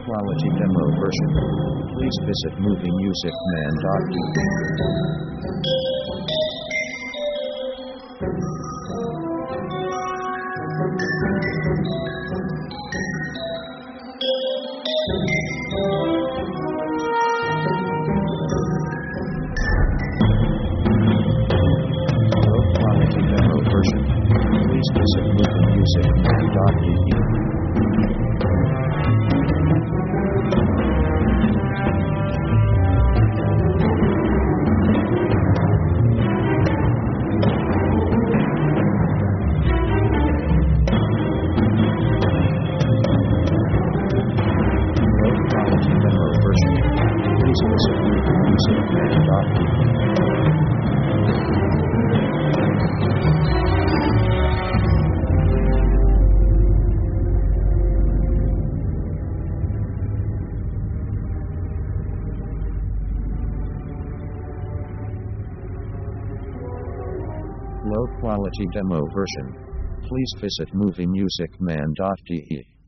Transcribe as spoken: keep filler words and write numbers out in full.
quality demo version. Please visit movie music man dot d e. Low quality demo version. Please visit movie music man dot d e. Low quality demo version. Please visit movie music man dot d e. Low quality demo version. Please visit movie music man dot d e.